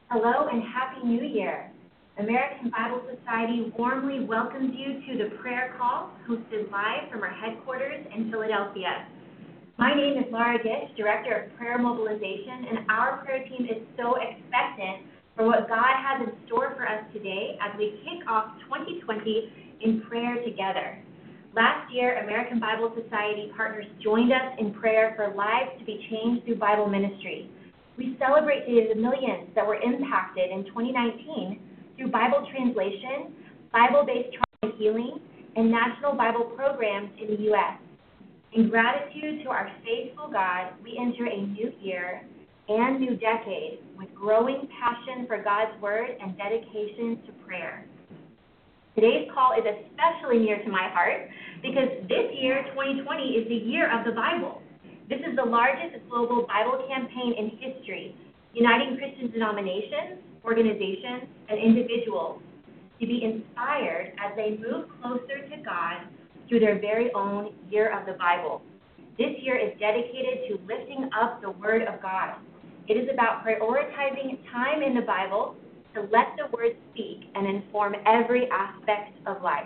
Hello and Happy New Year. American Bible Society warmly welcomes you to the prayer call hosted live from our headquarters in Philadelphia. My name is Laura Gish, Director of Prayer Mobilization, and our prayer team is so expectant for what God has in store for us today as we kick off 2020 in prayer together. Last year, American Bible Society partners joined us in prayer for lives to be changed through Bible ministry. We celebrated the millions that were impacted in 2019 through Bible translation, Bible-based trauma healing, and national Bible programs in the U.S. In gratitude to our faithful God, we enter a new year and new decade with growing passion for God's Word and dedication to prayer. Today's call is especially near to my heart because this year, 2020, is the year of the Bible. This is the largest global Bible campaign in history, uniting Christian denominations, organizations, and individuals to be inspired as they move closer to God through their very own year of the Bible. This year is dedicated to lifting up the Word of God. It is about prioritizing time in the Bible to let the Word speak and inform every aspect of life.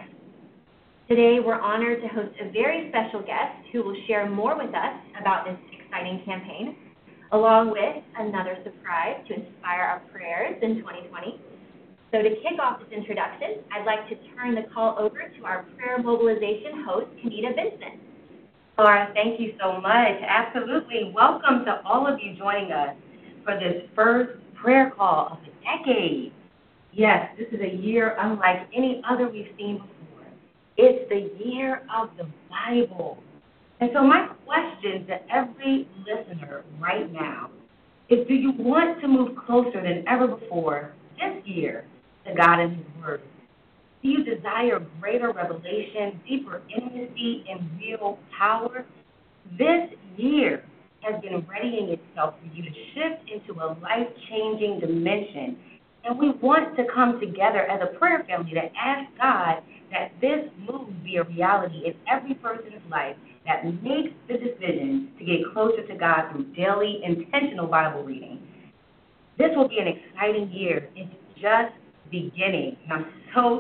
Today, we're honored to host a very special guest who will share more with us about this exciting campaign, along with another surprise to inspire our prayers in 2020. So to kick off this introduction, I'd like to turn the call over to our prayer mobilization host, Kenita Vincent. Laura, thank you so much. Absolutely. Welcome to all of you joining us for this first prayer call of the decade. Yes, this is a year unlike any other we've seen before. It's the year of the Bible. And so my question to every listener right now is, do you want to move closer than ever before this year to God and His Word? Do you desire greater revelation, deeper intimacy, and real power? This year has been readying itself for you to shift into a life-changing dimension. And we want to come together as a prayer family to ask God that this move be a reality in every person's life that makes the decision to get closer to God through daily, intentional Bible reading. This will be an exciting year. It's just beginning, and I'm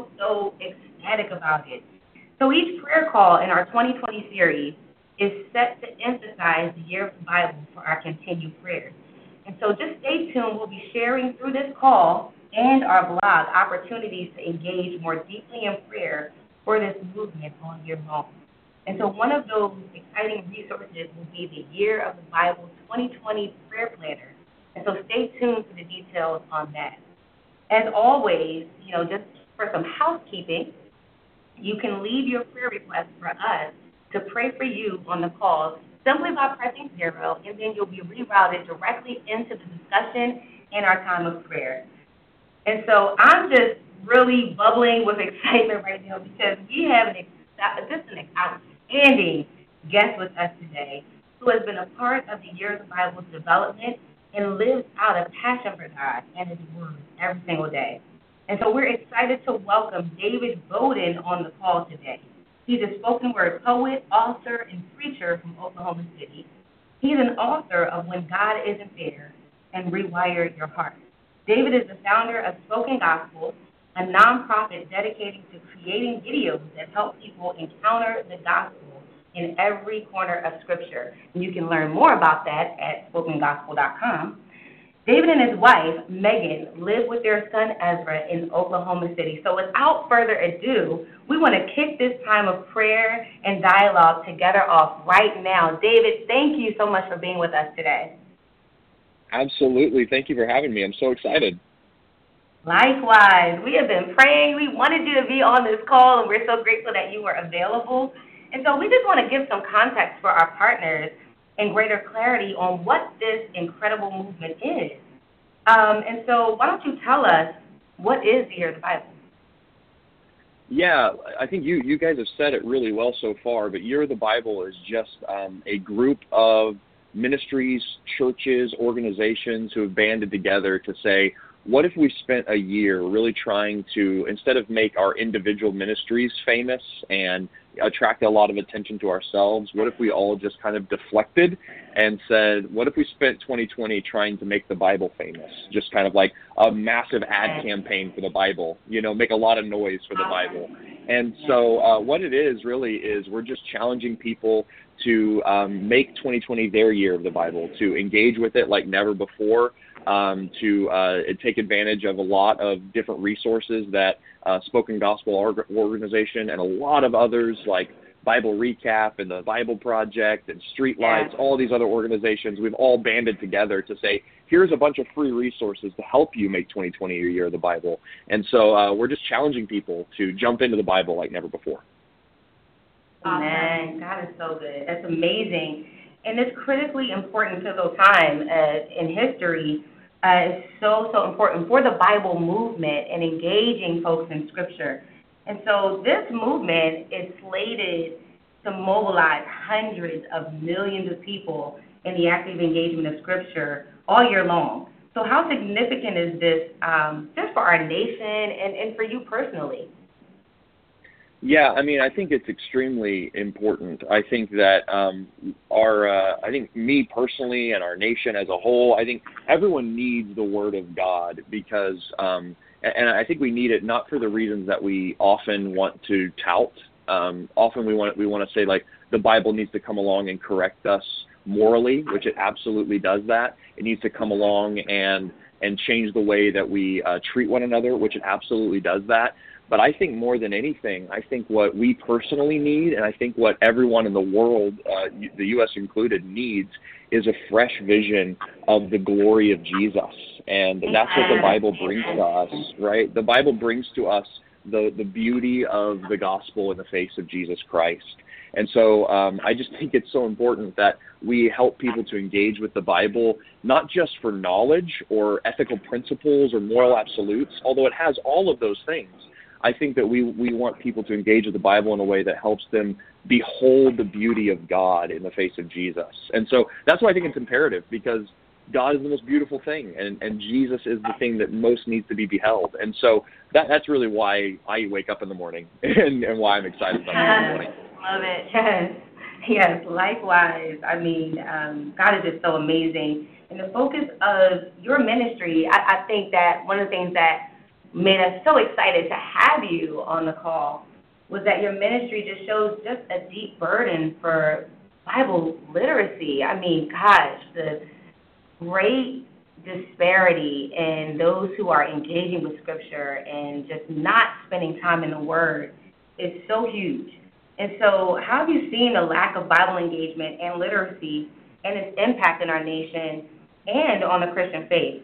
so ecstatic about it. So each prayer call in our 2020 series is set to emphasize the year of the Bible for our continued prayers. And so just stay tuned. We'll be sharing through this call and our blog opportunities to engage more deeply in prayer for this movement all year long. And so one of those exciting resources will be the Year of the Bible 2020 Prayer Planner. And so stay tuned for the details on that. As always, just for some housekeeping, you can leave your prayer request for us to pray for you on the call simply by pressing 0, and then you'll be rerouted directly into the discussion and our time of prayer. And so I'm just really bubbling with excitement right now because we have an outstanding guest with us today who has been a part of the Year of the Bible's development and lives out a passion for God and His Word every single day. And so we're excited to welcome David Bowden on the call today. He's a spoken word poet, author, and preacher from Oklahoma City. He's an author of When God Isn't There and Rewire Your Heart. David is the founder of Spoken Gospel, a nonprofit dedicated to creating videos that help people encounter the gospel in every corner of Scripture. And you can learn more about that at spokengospel.com. David and his wife, Megan, live with their son, Ezra, in Oklahoma City. So without further ado, we want to kick this time of prayer and dialogue together off right now. David, thank you so much for being with us today. Absolutely. Thank you for having me. I'm so excited. Likewise. We have been praying. We wanted you to be on this call, and we're so grateful that you were available. And so we just want to give some context for our partners and greater clarity on what this incredible movement is. And so why don't you tell us, what is the Year of the Bible? Yeah, I think you guys have said it really well so far, but Year of the Bible is just a group of ministries, churches, organizations who have banded together to say, what if we spent a year really trying to, instead of make our individual ministries famous and attract a lot of attention to ourselves, what if we all just kind of deflected and said, what if we spent 2020 trying to make the Bible famous? Just kind of like a massive ad campaign for the Bible, make a lot of noise for the Bible. And so what it is really is we're just challenging people to make 2020 their year of the Bible, to engage with it like never before, to take advantage of a lot of different resources that Spoken Gospel Organization and a lot of others like Bible Recap and the Bible Project and Streetlights, all these other organizations, we've all banded together to say, here's a bunch of free resources to help you make 2020 your year of the Bible. And so we're just challenging people to jump into the Bible like never before. Amen. God is so good. That's amazing. And it's critically important pivotal time in history. It's so important for the Bible movement and engaging folks in Scripture. And so this movement is slated to mobilize hundreds of millions of people in the active engagement of Scripture all year long. So how significant is this just for our nation and for you personally? Yeah, I think it's extremely important. I think that I think me personally and our nation as a whole, I think everyone needs the Word of God because, and I think we need it not for the reasons that we often want to tout. Often we want to say like the Bible needs to come along and correct us morally, which it absolutely does that. It needs to come along and change the way that we treat one another, which it absolutely does that. But I think more than anything, I think what we personally need, and I think what everyone in the world, the U.S. included, needs is a fresh vision of the glory of Jesus. And that's what the Bible brings to us, right? The Bible brings to us the beauty of the gospel in the face of Jesus Christ. And so I just think it's so important that we help people to engage with the Bible, not just for knowledge or ethical principles or moral absolutes, although it has all of those things. I think that we want people to engage with the Bible in a way that helps them behold the beauty of God in the face of Jesus. And so that's why I think it's imperative, because God is the most beautiful thing, and Jesus is the thing that most needs to be beheld. And so that's really why I wake up in the morning and why I'm excited about it in the morning. Love it. Yes, likewise. God is just so amazing. And the focus of your ministry, I think that one of the things that made us so excited to have you on the call was that your ministry just shows just a deep burden for Bible literacy. The great disparity in those who are engaging with Scripture and just not spending time in the Word is so huge. And so how have you seen the lack of Bible engagement and literacy and its impact in our nation and on the Christian faith?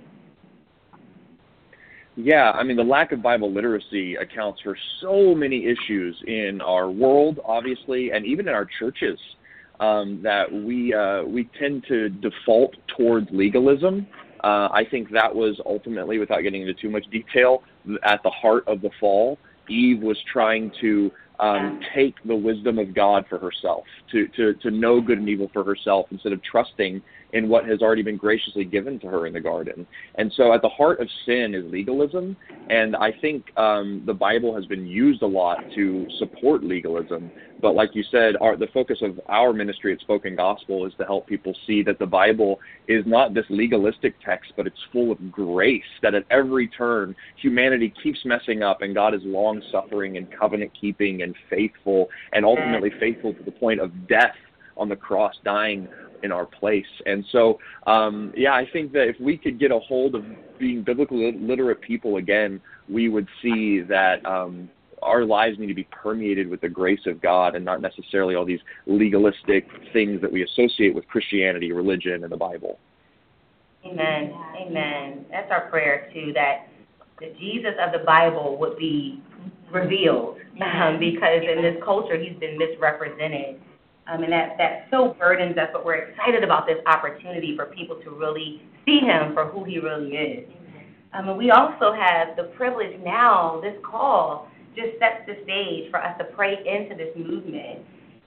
Yeah, the lack of Bible literacy accounts for so many issues in our world, obviously, and even in our churches, that we tend to default towards legalism. I think that was ultimately, without getting into too much detail, at the heart of the fall. Eve was trying to take the wisdom of God for herself, to know good and evil for herself, instead of trusting in what has already been graciously given to her in the garden. And so at the heart of sin is legalism, and I think the Bible has been used a lot to support legalism. But like you said, the focus of our ministry at Spoken Gospel is to help people see that the Bible is not this legalistic text, but it's full of grace, that at every turn humanity keeps messing up, and God is long-suffering and covenant-keeping and faithful, and ultimately faithful to the point of death on the cross, dying in our place. And so, I think that if we could get a hold of being biblically literate people again, we would see that our lives need to be permeated with the grace of God and not necessarily all these legalistic things that we associate with Christianity, religion, and the Bible. Amen. Amen. That's our prayer, too, that the Jesus of the Bible would be revealed, because in this culture he's been misrepresented. And that so burdens us, but we're excited about this opportunity for people to really see him for who he really is. And we also have the privilege now, this call just sets the stage for us to pray into this movement.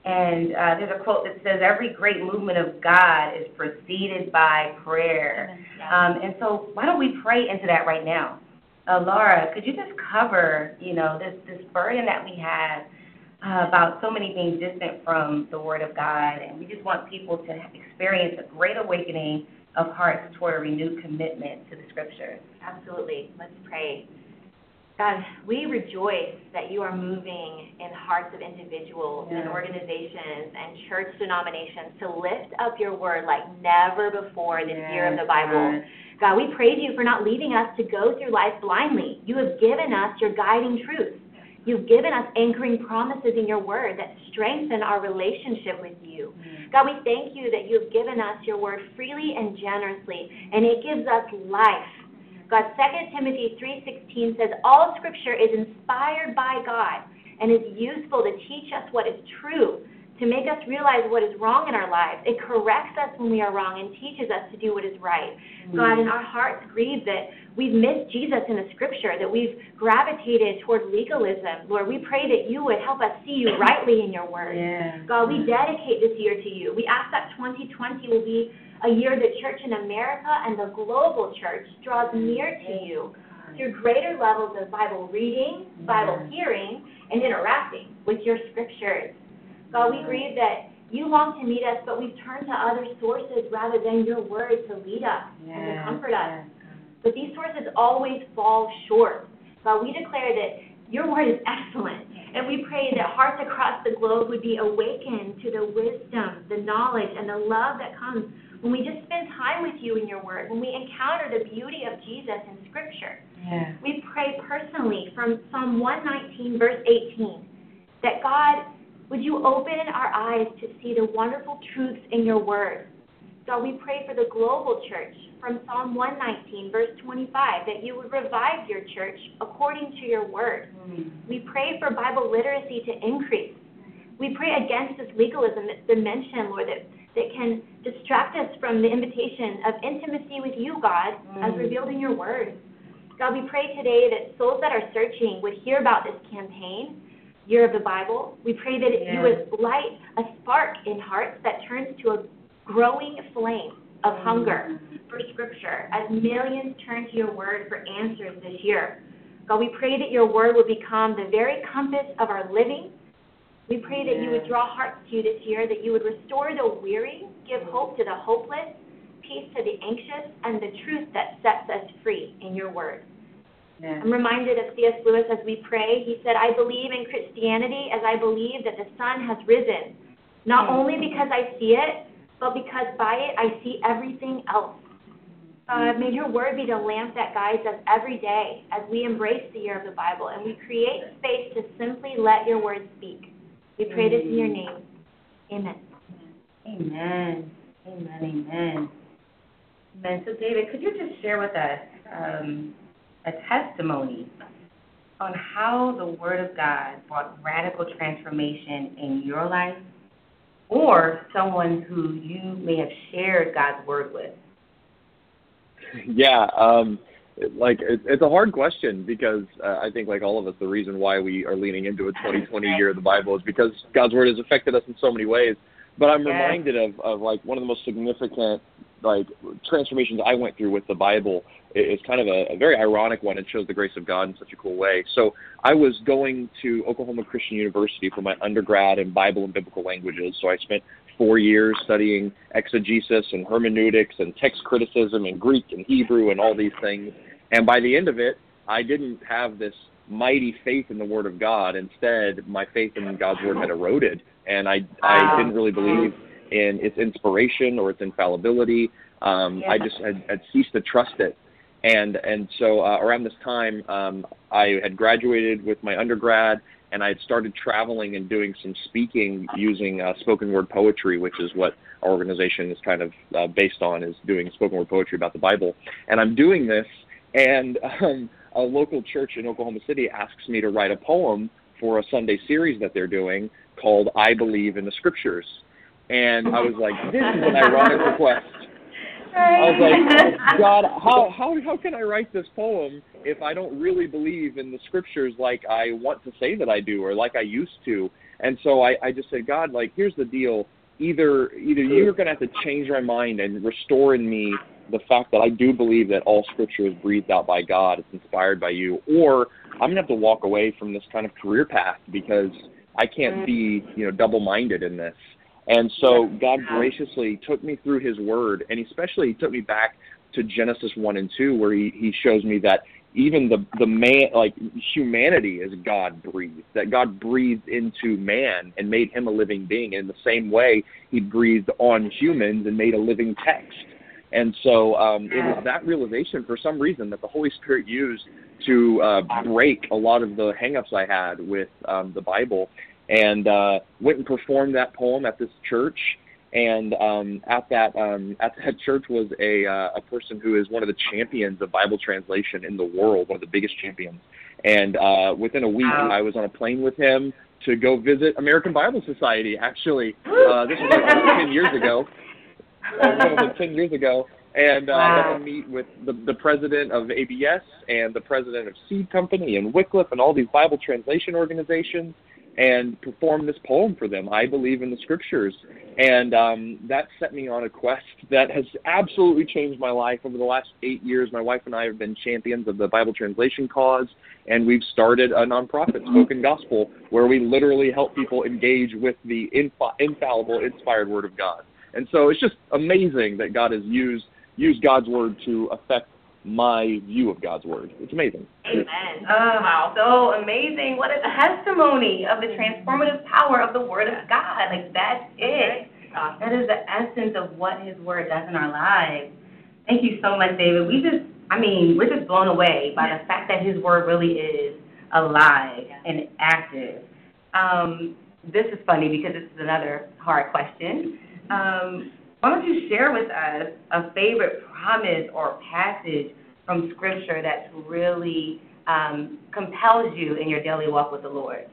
And there's a quote that says, every great movement of God is preceded by prayer. And so why don't we pray into that right now? Laura, could you just cover, this burden that we have about so many being distant from the Word of God, and we just want people to experience a great awakening of hearts toward a renewed commitment to the Scriptures. Absolutely. Let's pray. God, we rejoice that you are moving in hearts of individuals and organizations and church denominations to lift up your word like never before this year of the Bible. God, we praise you for not leaving us to go through life blindly. You have given us your guiding truth. You've given us anchoring promises in your word that strengthen our relationship with you. God, we thank you that you have given us your word freely and generously, and it gives us life. God, 2 Timothy 3:16 says, all Scripture is inspired by God and is useful to teach us what is true, to make us realize what is wrong in our lives. It corrects us when we are wrong and teaches us to do what is right. God, and our hearts grieve that we've missed Jesus in the Scripture, that we've gravitated toward legalism. Lord, we pray that you would help us see you rightly in your word. God, we dedicate this year to you. We ask that 2020 will be a year the church in America and the global church draws near to you through greater levels of Bible reading, Bible hearing, and interacting with your Scriptures. God, we grieve that you long to meet us, but we've turned to other sources rather than your word to lead us and to comfort us. But these sources always fall short. God, we declare that your word is excellent, and we pray that hearts across the globe would be awakened to the wisdom, the knowledge, and the love that comes when we just spend time with you in your word, when we encounter the beauty of Jesus in Scripture. We pray personally from Psalm 119, verse 18, that God, would you open our eyes to see the wonderful truths in your word? God, we pray for the global church from Psalm 119, verse 25, that you would revive your church according to your word. We pray for Bible literacy to increase. We pray against this legalism that's been mentioned, Lord, that can distract us from the invitation of intimacy with you, God, as revealed in your word. God, we pray today that souls that are searching would hear about this campaign, Year of the Bible. We pray that you would light a spark in hearts that turns to a growing flame of hunger for Scripture as millions turn to your word for answers this year. God, we pray that your word would become the very compass of our living. We pray that you would draw hearts to you this year, that you would restore the weary, give hope to the hopeless, peace to the anxious, and the truth that sets us free in your word. I'm reminded of C.S. Lewis as we pray. He said, I believe in Christianity as I believe that the sun has risen, not only because I see it, but because by it I see everything else. May your word be the lamp that guides us every day as we embrace the year of the Bible and we create space to simply let your word speak. We pray this in your name. Amen. Amen. Amen. Amen. Amen. So, David, could you just share with us a testimony on how the Word of God brought radical transformation in your life or someone who you may have shared God's Word with? Yeah, it's a hard question because I think, like all of us, the reason why we are leaning into a 2020 year of the Bible is because God's Word has affected us in so many ways. But I'm reminded of like one of the most significant transformations I went through with the Bible. It's kind of a very ironic one. It shows the grace of God in such a cool way. So I was going to Oklahoma Christian University for my undergrad in Bible and biblical languages. So I spent 4 years studying exegesis and hermeneutics and text criticism and Greek and Hebrew and all these things. And by the end of it, I didn't have this mighty faith in the Word of God. Instead, my faith in God's Word had eroded, and I didn't really believe in its inspiration or its infallibility. I just had ceased to trust it. And so around this time, I had graduated with my undergrad, and I had started traveling and doing some speaking using spoken word poetry, which is what our organization is kind of based on, is doing spoken word poetry about the Bible. And I'm doing this, and a local church in Oklahoma City asks me to write a poem for a Sunday series that they're doing called I Believe in the Scriptures. And I was like, this is an ironic request. I was like, God, how can I write this poem if I don't really believe in the scriptures like I want to say that I do or like I used to? And so I just said, God, like, here's the deal. Either you're going to have to change my mind and restore in me the fact that I do believe that all scripture is breathed out by God, it's inspired by you, or I'm going to have to walk away from this kind of career path because I can't be, double-minded in this. And so God graciously took me through his word, and especially he took me back to Genesis 1 and 2, where he shows me that even the man, like humanity is God-breathed, that God breathed into man and made him a living being. And in the same way, he breathed on humans and made a living text. And so it was that realization, for some reason, that the Holy Spirit used to break a lot of the hang-ups I had with the Bible, and went and performed that poem at this church. And at that church was a person who is one of the champions of Bible translation in the world, one of the biggest champions. And within a week, I was on a plane with him to go visit American Bible Society, actually. This was like 10 years ago. It was 10 years ago, and I got to meet with the president of ABS and the president of Seed Company and Wycliffe and all these Bible translation organizations, and perform this poem for them, I Believe in the Scriptures. And that set me on a quest that has absolutely changed my life over the last 8 years. My wife and I have been champions of the Bible translation cause, and we've started a nonprofit, Spoken Gospel, where we literally help people engage with the infallible, inspired Word of God. And so it's just amazing that God has used God's Word to affect my view of God's Word. It's amazing. Amen. Wow, so amazing. What a testimony of the transformative power of the Word of God. Like, that's it. That is the essence of what his Word does in our lives. Thank you so much, David. We're just blown away by the fact that his Word really is alive and active. This is funny because this is another hard question. Why don't you share with us a favorite promise or passage from Scripture that really compels you in your daily walk with the Lord?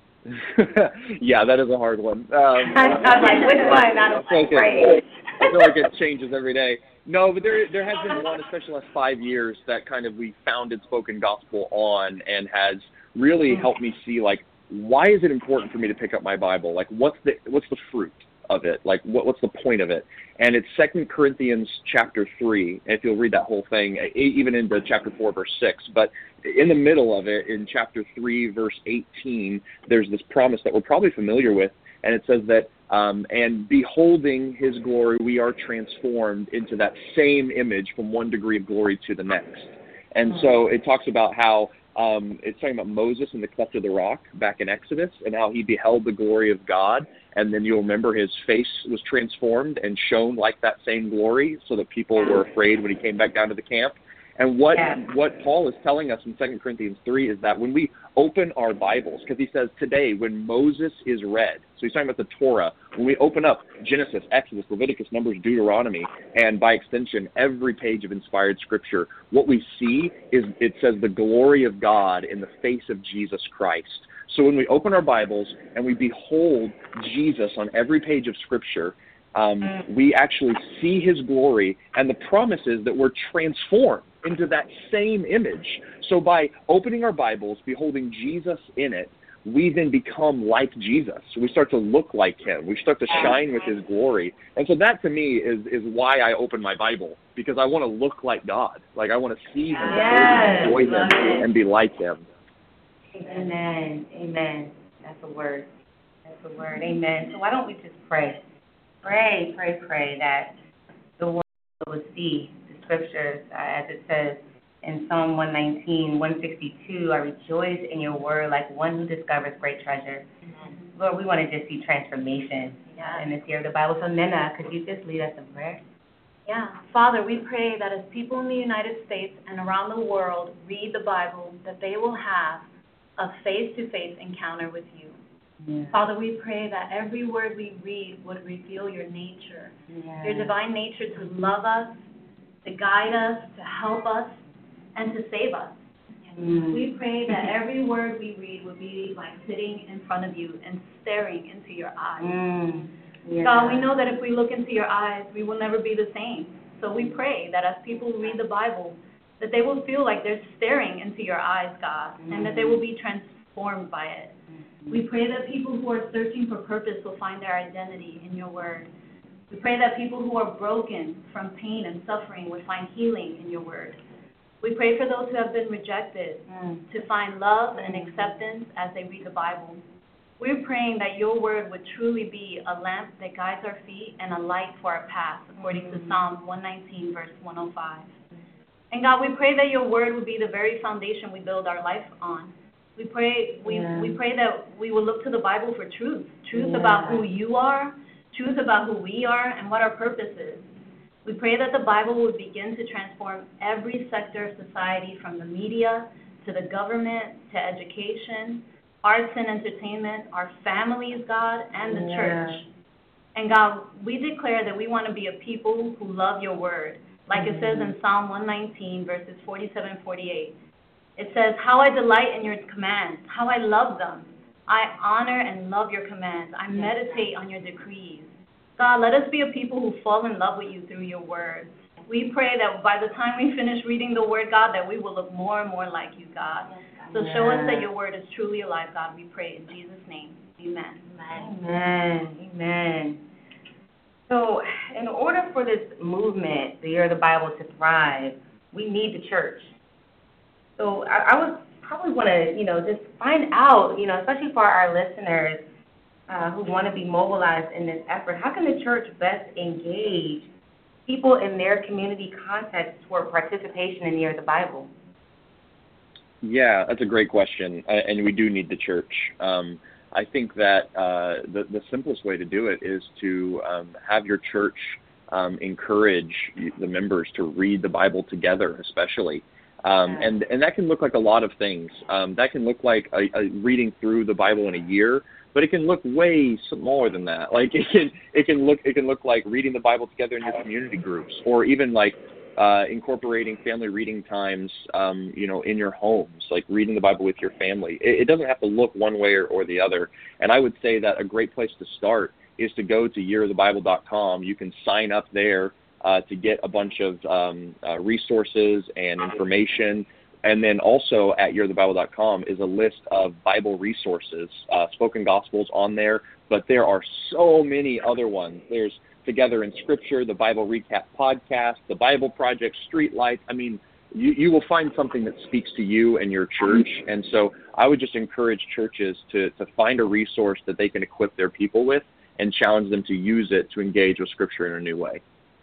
Yeah, that is a hard one. I'm like, which one? I feel like it changes every day. No, but there has been one, especially the last 5 years, that kind of we founded Spoken Gospel on, and has really helped me see, like, why is it important for me to pick up my Bible? Like, what's the fruit of it? Like, what's the point of it? And it's 2 Corinthians chapter 3, and if you'll read that whole thing, even into chapter 4, verse 6. But in the middle of it, in chapter 3, verse 18, there's this promise that we're probably familiar with, and it says that, and beholding his glory, we are transformed into that same image from one degree of glory to the next. And so it talks about how it's talking about Moses in the cleft of the rock back in Exodus, and how he beheld the glory of God, and then you'll remember his face was transformed and shone like that same glory, so that people were afraid when he came back down to the camp. And what Paul is telling us in 2 Corinthians 3 is that when we open our Bibles, because he says today when Moses is read, so he's talking about the Torah, when we open up Genesis, Exodus, Leviticus, Numbers, Deuteronomy, and by extension every page of inspired Scripture, what we see is it says the glory of God in the face of Jesus Christ. So when we open our Bibles and we behold Jesus on every page of Scripture, we actually see his glory, and the promise is that we're transformed into that same image. So by opening our Bibles, beholding Jesus in it, we then become like Jesus. We start to look like him. We start to shine with his glory. And so that to me is why I open my Bible, because I want to look like God. Like, I want to see him, enjoy him, and be like him. Amen. Amen. That's a word. Amen. So why don't we just pray? Pray that the world will see the Scriptures, as it says in Psalm 119, 162, I rejoice in your word like one who discovers great treasure. Amen. Lord, we want to just see transformation in this year of the Bible. So, Nena, could you just lead us in prayer? Yeah. Father, we pray that as people in the United States and around the world read the Bible, that they will have a face-to-face encounter with you. Yeah. Father, we pray that every word we read would reveal your nature, your divine nature to love us, to guide us, to help us, and to save us. We pray that every word we read would be like sitting in front of you and staring into your eyes. God, we know that if we look into your eyes, we will never be the same. So we pray that as people read the Bible, that they will feel like they're staring into your eyes, God, and that they will be transformed by it. We pray that people who are searching for purpose will find their identity in your word. We pray that people who are broken from pain and suffering would find healing in your word. We pray for those who have been rejected to find love and acceptance as they read the Bible. We're praying that your word would truly be a lamp that guides our feet and a light for our path, according to Psalm 119, verse 105. And God, we pray that your word would be the very foundation we build our life on. We pray that we will look to the Bible for truth about who you are, truth about who we are, and what our purpose is. We pray that the Bible would begin to transform every sector of society, from the media to the government to education, arts and entertainment, our families, God, and the church. And God, we declare that we want to be a people who love your word. Like it says in Psalm 119, verses 47 48. It says, how I delight in your commands, how I love them. I honor and love your commands. I meditate on your decrees. God, let us be a people who fall in love with you through your word. We pray that by the time we finish reading the word, God, that we will look more and more like you, God. So show us that your word is truly alive, God, we pray in Jesus' name. Amen. Amen. Amen. So in order for this movement, the Year of the Bible, to thrive, we need the church. So I would probably want to, just find out, especially for our listeners who want to be mobilized in this effort, how can the church best engage people in their community context toward participation in the Year of the Bible? Yeah, that's a great question, and we do need the church. I think that the simplest way to do it is to have your church encourage the members to read the Bible together, especially. And that can look like a lot of things. That can look like reading through the Bible in a year, but it can look way smaller than that. Like it can look like reading the Bible together in your community groups, or even like incorporating family reading times, in your homes, like reading the Bible with your family. It doesn't have to look one way or the other. And I would say that a great place to start is to go to yearofthebible.com. You can sign up there to get a bunch of resources and information. And then also at yearofthebible.com is a list of Bible resources, spoken gospels on there, but there are so many other ones. There's Together in Scripture, the Bible Recap Podcast, the Bible Project, Streetlights. I mean, you will find something that speaks to you and your church. And so I would just encourage churches to find a resource that they can equip their people with and challenge them to use it to engage with Scripture in a new way.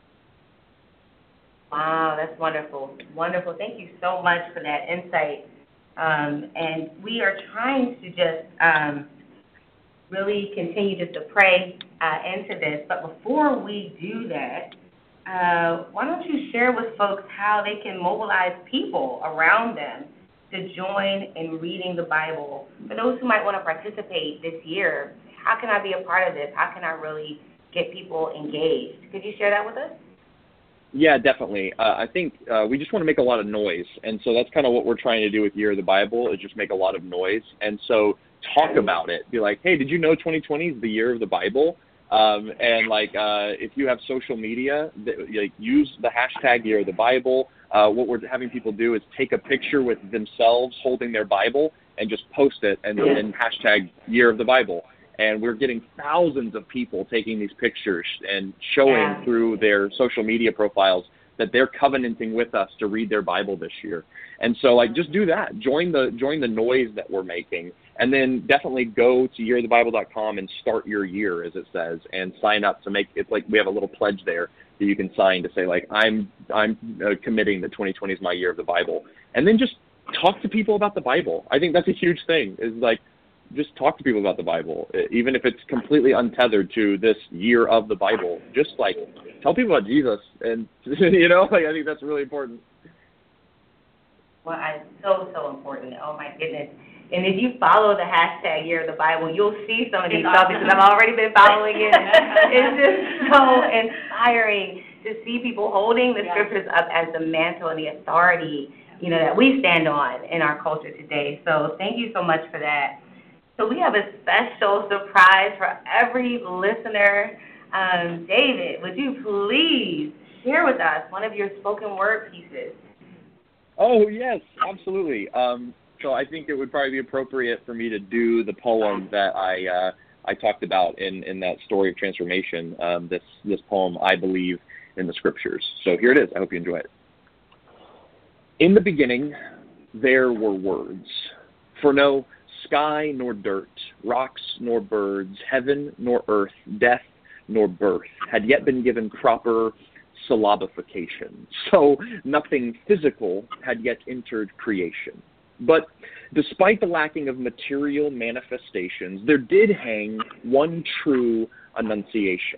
Wow, that's wonderful. Wonderful. Thank you so much for that insight. And we are trying to just really continue just to pray into this. But before we do that, why don't you share with folks how they can mobilize people around them to join in reading the Bible? For those who might want to participate this year, how can I be a part of this? How can I really get people engaged? Could you share that with us? Yeah, definitely. I think we just want to make a lot of noise. And so that's kind of what we're trying to do with Year of the Bible, is just make a lot of noise. And so talk about it. Be like, hey, did you know 2020 is the Year of the Bible? If you have social media, use the hashtag Year of the Bible. What we're having people do is take a picture with themselves holding their Bible and just post it and hashtag Year of the Bible. And we're getting thousands of people taking these pictures and showing through their social media profiles that they're covenanting with us to read their Bible this year. And so, just do that. Join the noise that we're making, and then definitely go to yearofthebible.com and start your year, as it says, and sign up to make it. Like, we have a little pledge there that you can sign to say, like, I'm committing that 2020 is my year of the Bible, and then just talk to people about the Bible. I think that's a huge thing. Is like, just talk to people about the Bible, even if it's completely untethered to this year of the Bible. Just like tell people about Jesus, and I think that's really important. Well, so important. Oh my goodness! And if you follow the hashtag Year of the Bible, you'll see some of these stuff because I've already been following it. It's just so inspiring to see people holding the scriptures up as the mantle and the authority, that we stand on in our culture today. So thank you so much for that. So we have a special surprise for every listener. David, would you please share with us one of your spoken word pieces? Oh, yes, absolutely. So I think it would probably be appropriate for me to do the poem that I talked about in that story of transformation, this poem, I Believe in the Scriptures. So here it is. I hope you enjoy it. In the beginning, there were words, for no sky nor dirt, rocks nor birds, heaven nor earth, death nor birth had yet been given proper syllabification. So nothing physical had yet entered creation. But despite the lacking of material manifestations, there did hang one true annunciation.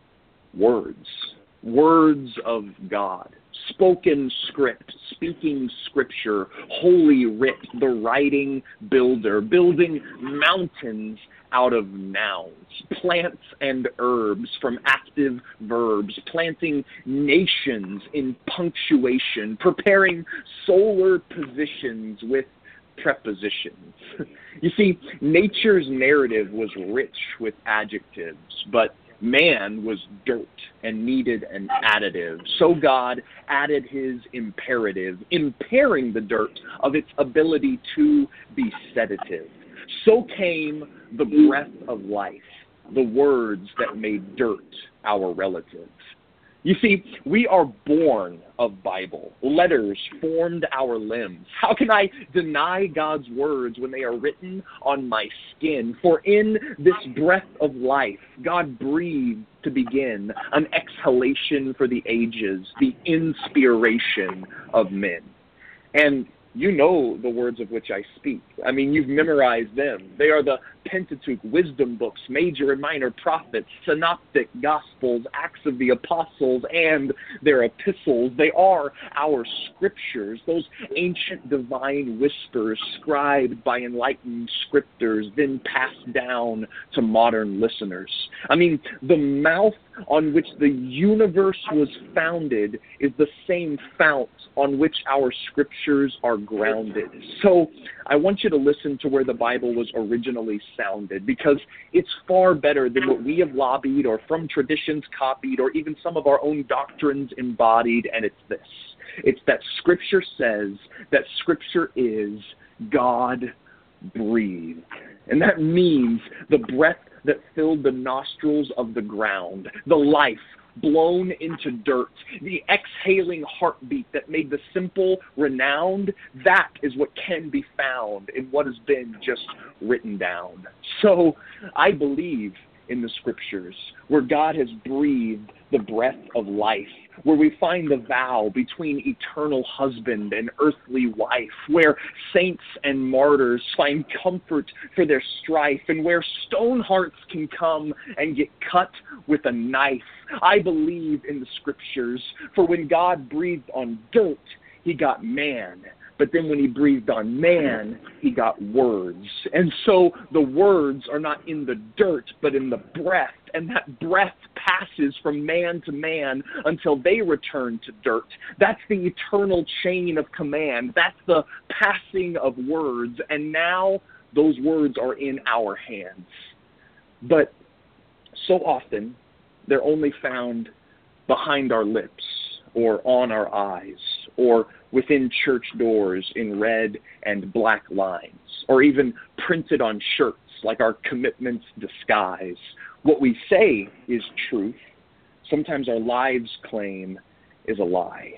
Words of God, spoken script, speaking scripture, holy writ, the writing builder, building mountains out of nouns, plants and herbs from active verbs, planting nations in punctuation, preparing solar positions with prepositions. You see, nature's narrative was rich with adjectives, but man was dirt and needed an additive. So God added his imperative, impairing the dirt of its ability to be sedative. So came the breath of life, the words that made dirt our relative. You see, we are born of Bible. Letters formed our limbs. How can I deny God's words when they are written on my skin? For in this breath of life, God breathed to begin an exhalation for the ages, the inspiration of men. And you know the words of which I speak. I mean, you've memorized them. They are the Pentateuch, wisdom books, major and minor prophets, synoptic gospels, Acts of the Apostles, and their epistles. They are our scriptures, those ancient divine whispers scribed by enlightened scripters, then passed down to modern listeners. I mean, the mouth on which the universe was founded is the same fount on which our scriptures are grounded. So I want you to listen to where the Bible was originally sounded, because it's far better than what we have lobbied or from traditions copied or even some of our own doctrines embodied, and it's this. It's that Scripture says that Scripture is God-breathed. And that means the breath that filled the nostrils of the ground, the life blown into dirt, the exhaling heartbeat that made the simple renowned, that is what can be found in what has been just written down. So I believe in the Scriptures, where God has breathed the breath of life, where we find the vow between eternal husband and earthly wife, where saints and martyrs find comfort for their strife, and where stone hearts can come and get cut with a knife. I believe in the Scriptures, for when God breathed on dirt, he got man. But then when he breathed on man, he got words. And so the words are not in the dirt, but in the breath. And that breath passes from man to man until they return to dirt. That's the eternal chain of command. That's the passing of words. And now those words are in our hands. But so often, they're only found behind our lips or on our eyes or within church doors in red and black lines, or even printed on shirts like our commitment's disguise. What we say is truth. Sometimes our lives claim is a lie.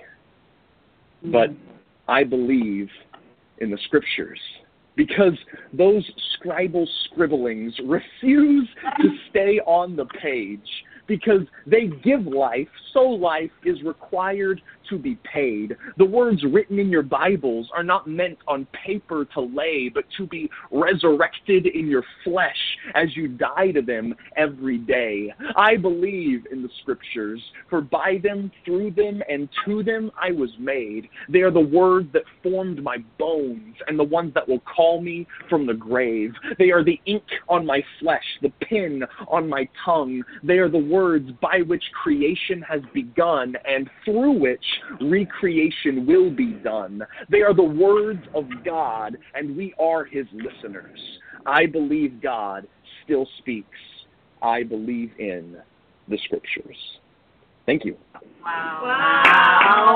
But I believe in the Scriptures, because those scribal scribblings refuse to stay on the page, because they give life, so life is required to be paid. The words written in your Bibles are not meant on paper to lay, but to be resurrected in your flesh as you die to them every day. I believe in the Scriptures, for by them, through them, and to them I was made. They are the words that formed my bones and the ones that will call me from the grave. They are the ink on my flesh, the pen on my tongue. They are the words by which creation has begun and through which recreation will be done. They are the words of God, and we are his listeners. I believe God still speaks. I believe in the Scriptures. Thank you. Wow.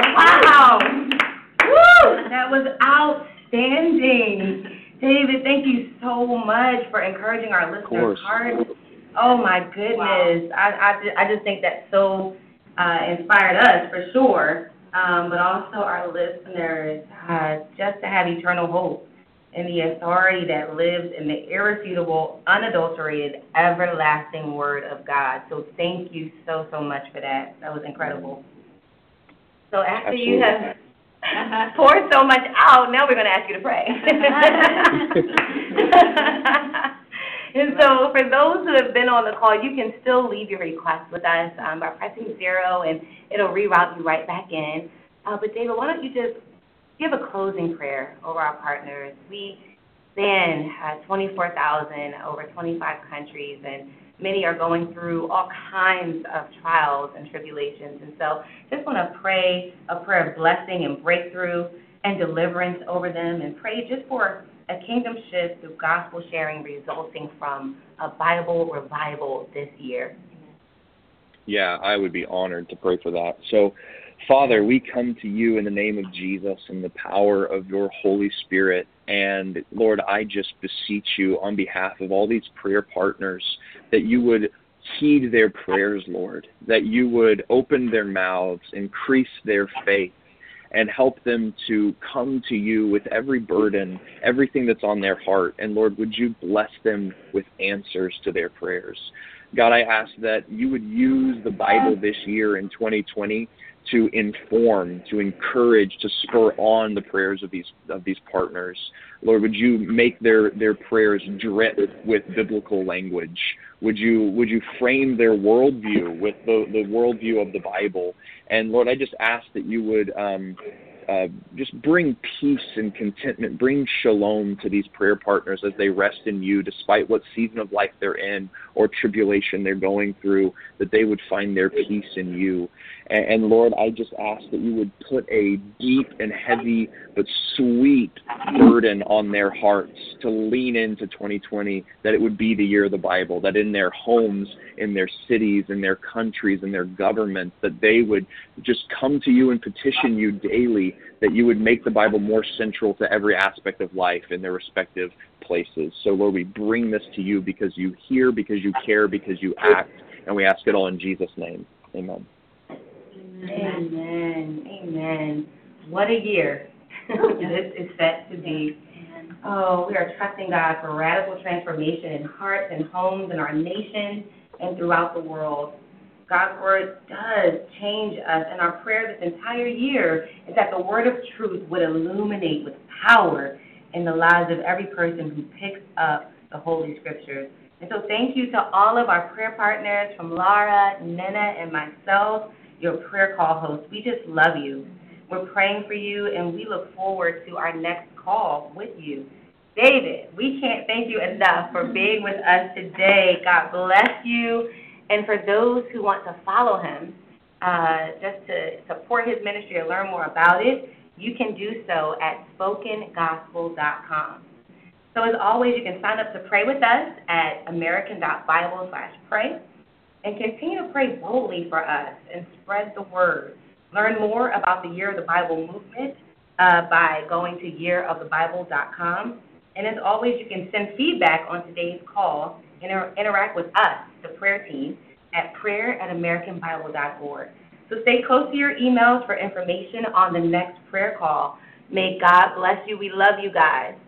Woo! That was outstanding. David, thank you so much for encouraging our listeners' hearts. Oh, my goodness. Wow. I just think that so inspired us, for sure, but also our listeners, just to have eternal hope in the authority that lives in the irrefutable, unadulterated, everlasting Word of God. So thank you so, so much for that. That was incredible. So after you have poured so much out, now we're going to ask you to pray. And so for those who have been on the call, you can still leave your request with us by pressing 0, and it'll reroute you right back in. But David, why don't you just give a closing prayer over our partners. We span 24,000 over 25 countries, and many are going through all kinds of trials and tribulations. And so just want to pray a prayer of blessing and breakthrough and deliverance over them, and pray just for a kingdom shift through gospel sharing resulting from a Bible revival this year. Yeah, I would be honored to pray for that. So, Father, we come to you in the name of Jesus and the power of your Holy Spirit. And, Lord, I just beseech you on behalf of all these prayer partners that you would heed their prayers, Lord, that you would open their mouths, increase their faith, and help them to come to you with every burden, everything that's on their heart. And, Lord, would you bless them with answers to their prayers? God, I ask that you would use the Bible this year in 2020 to inform, to encourage, to spur on the prayers of these partners. Lord, would you make their prayers drip with biblical language? Would you frame their worldview with the worldview of the Bible? And Lord, I just ask that you would just bring peace and contentment, bring shalom to these prayer partners as they rest in you, despite what season of life they're in or tribulation they're going through, that they would find their peace in you. And Lord, I just ask that you would put a deep and heavy but sweet burden on their hearts to lean into 2020, that it would be the year of the Bible, that in their homes, in their cities, in their countries, in their governments, that they would just come to you and petition you daily, that you would make the Bible more central to every aspect of life in their respective places. So, Lord, we bring this to you because you hear, because you care, because you act, and we ask it all in Jesus' name. Amen. Amen. Amen. What a year this is set to be. Oh, we are trusting God for radical transformation in hearts and homes in our nation and throughout the world. God's word does change us, and our prayer this entire year is that the word of truth would illuminate with power in the lives of every person who picks up the Holy Scriptures. And so thank you to all of our prayer partners, from Laura, Nina, and myself, your prayer call hosts. We just love you. We're praying for you, and we look forward to our next call with you. David, we can't thank you enough for being with us today. God bless you. And for those who want to follow him, just to support his ministry or learn more about it, you can do so at spokengospel.com. So as always, you can sign up to pray with us at american.bible/pray. And continue to pray boldly for us and spread the word. Learn more about the Year of the Bible movement by going to yearofthebible.com. And as always, you can send feedback on today's call and interact with us, the prayer team, at prayer@americanbible.org. So stay close to your emails for information on the next prayer call. May God bless you. We love you guys.